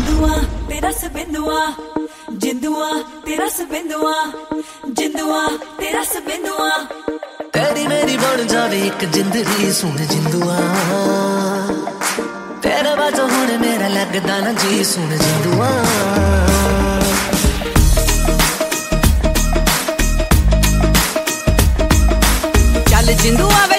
जिंदुआ तेरा सबिंदुआ जिंदुआ तेरा सबिंदुआ जिंदुआ तेरा सबिंदुआ तेरी मेरी बन जावे एक जिंदगी सुन जिंदुआ तेरे बाजो हुण मेरा लगदा ना जी सुन जिंदुआ चल जिंदुआ वे